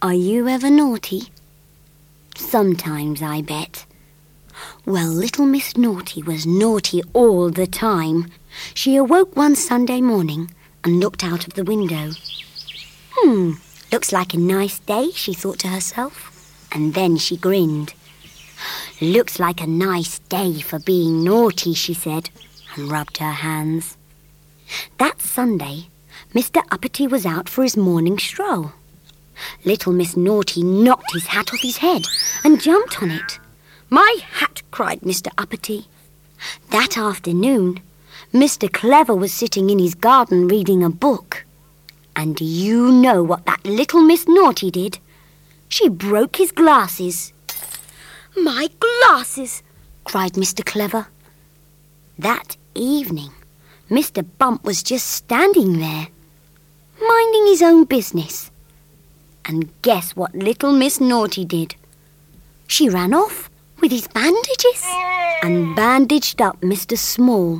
Are you ever naughty? Sometimes, I bet. Well, little Miss Naughty was naughty all the time. She awoke one Sunday morning and looked out of the window. Looks like a nice day, she thought to herself. And then she grinned. Looks like a nice day for being naughty, she said, and rubbed her hands. That Sunday, Mr. Uppity was out for his morning stroll. Little Miss Naughty knocked his hat off his head and jumped on it. "My hat!" cried Mr. Uppity. That afternoon, Mr. Clever was sitting in his garden reading a book. And do you know what that little Miss Naughty did? She broke his glasses. "My glasses!" cried Mr. Clever. That evening, Mr. Bump was just standing there, minding his own business. And guess what little Miss Naughty did? She ran off with his bandages and bandaged up Mr. Small.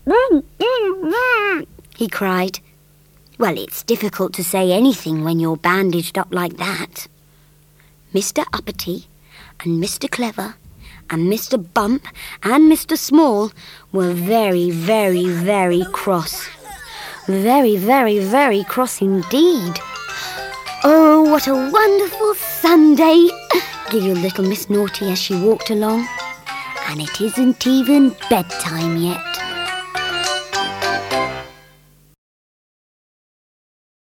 He cried. Well, it's difficult to say anything when you're bandaged up like that. Mr. Uppity and Mr. Clever and Mr. Bump and Mr. Small were very, very, very cross. Very, very, very cross indeed. Oh, what a wonderful Sunday, giggled little Miss Naughty as she walked along. And it isn't even bedtime yet.